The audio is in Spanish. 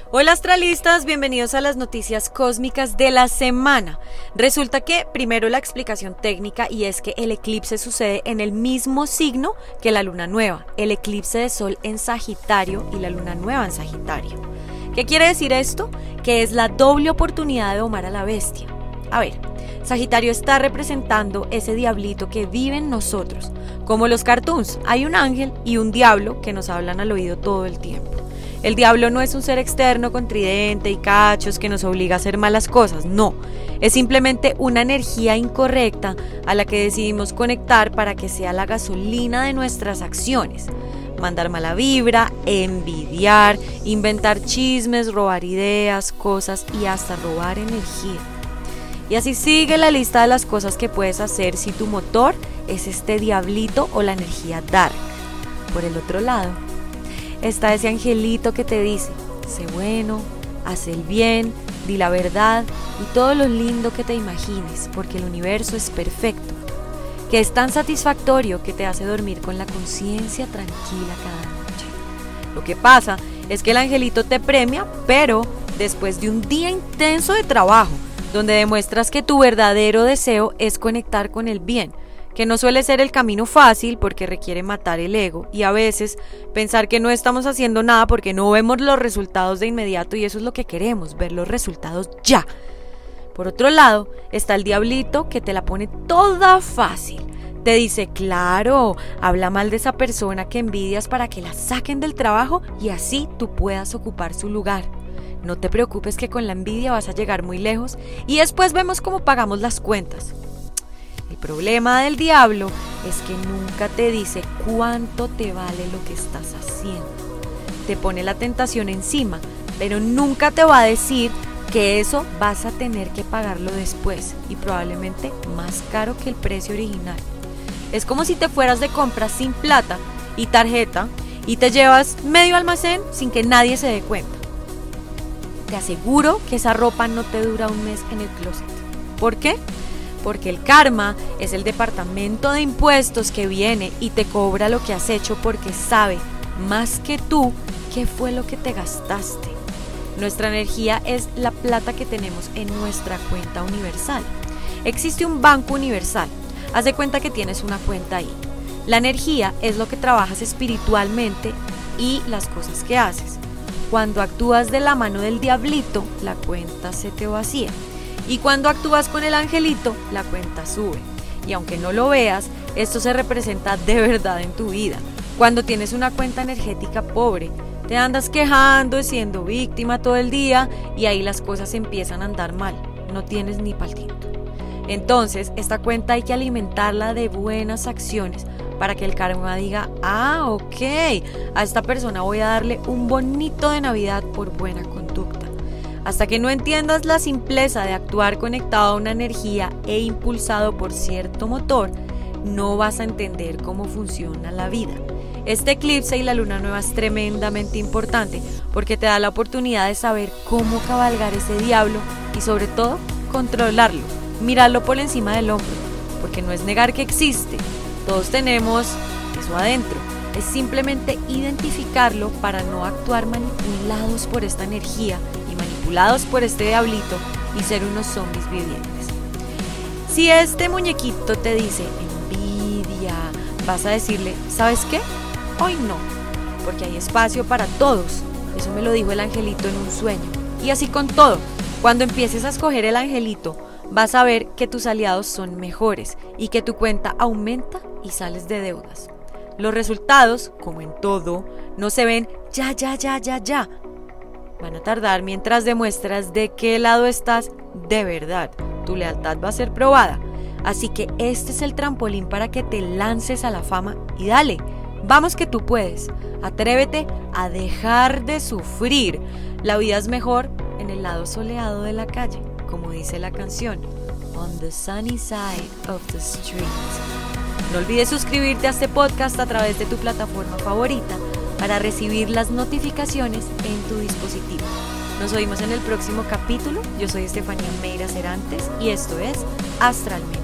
Hola astralistas, bienvenidos a las noticias cósmicas de la semana. Resulta que primero la explicación técnica, y es que el eclipse sucede en el mismo signo que la luna nueva, el eclipse de sol en Sagitario y la luna nueva en Sagitario. ¿Qué quiere decir esto? Que es la doble oportunidad de domar a la bestia. A ver, Sagitario está representando ese diablito que vive en nosotros. Como los cartoons, hay un ángel y un diablo que nos hablan al oído todo el tiempo. El diablo no es un ser externo con tridente y cachos que nos obliga a hacer malas cosas, no. Es simplemente una energía incorrecta a la que decidimos conectar para que sea la gasolina de nuestras acciones. Mandar mala vibra, envidiar, inventar chismes, robar ideas, cosas y hasta robar energía. Y así sigue la lista de las cosas que puedes hacer si tu motor es este diablito o la energía dark. Por el otro lado está ese angelito que te dice: sé bueno, haz el bien, di la verdad y todo lo lindo que te imagines, porque el universo es perfecto, que es tan satisfactorio que te hace dormir con la conciencia tranquila cada noche. Lo que pasa es que el angelito te premia, pero después de un día intenso de trabajo, donde demuestras que tu verdadero deseo es conectar con el bien, que no suele ser el camino fácil porque requiere matar el ego y a veces pensar que no estamos haciendo nada porque no vemos los resultados de inmediato, y eso es lo que queremos, ver los resultados ya. Por otro lado, está el diablito que te la pone toda fácil. Te dice: claro, habla mal de esa persona que envidias para que la saquen del trabajo y así tú puedas ocupar su lugar. No te preocupes que con la envidia vas a llegar muy lejos y después vemos cómo pagamos las cuentas. El problema del diablo es que nunca te dice cuánto te vale lo que estás haciendo. Te pone la tentación encima, pero nunca te va a decir que eso vas a tener que pagarlo después y probablemente más caro que el precio original. Es como si te fueras de compras sin plata y tarjeta y te llevas medio almacén sin que nadie se dé cuenta. Te aseguro que esa ropa no te dura un mes en el closet. ¿Por qué? Porque el karma es el departamento de impuestos que viene y te cobra lo que has hecho porque sabe más que tú qué fue lo que te gastaste. Nuestra energía es la plata que tenemos en nuestra cuenta universal. Existe un banco universal. Haz de cuenta que tienes una cuenta ahí. La energía es lo que trabajas espiritualmente y las cosas que haces. Cuando actúas de la mano del diablito, la cuenta se te vacía. Y cuando actúas con el angelito, la cuenta sube. Y aunque no lo veas, esto se representa de verdad en tu vida. Cuando tienes una cuenta energética pobre, te andas quejando y siendo víctima todo el día y ahí las cosas empiezan a andar mal. No tienes ni pa'l tinto. Entonces, esta cuenta hay que alimentarla de buenas acciones para que el karma diga: ah, ok, a esta persona voy a darle un bonito de Navidad por buena conducta. Hasta que no entiendas la simpleza de actuar conectado a una energía e impulsado por cierto motor, no vas a entender cómo funciona la vida. Este eclipse y la luna nueva es tremendamente importante porque te da la oportunidad de saber cómo cabalgar ese diablo y sobre todo controlarlo, mirarlo por encima del hombro, porque no es negar que existe, todos tenemos eso adentro. Es simplemente identificarlo para no actuar manipulados por esta energía y manipulados por este diablito y ser unos zombies vivientes. Si este muñequito te dice envidia, vas a decirle: ¿sabes qué? Hoy no, porque hay espacio para todos. Eso me lo dijo el angelito en un sueño. Y así con todo, cuando empieces a escoger el angelito, vas a ver que tus aliados son mejores y que tu cuenta aumenta y sales de deudas. Los resultados, como en todo, no se ven ya. Van a tardar mientras demuestras de qué lado estás de verdad. Tu lealtad va a ser probada. Así que este es el trampolín para que te lances a la fama y dale. Vamos que tú puedes. Atrévete a dejar de sufrir. La vida es mejor en el lado soleado de la calle, como dice la canción, On the sunny side of the street. No olvides suscribirte a este podcast a través de tu plataforma favorita para recibir las notificaciones en tu dispositivo. Nos oímos en el próximo capítulo. Yo soy Estefanía Meira Cerantes y esto es Astralmente.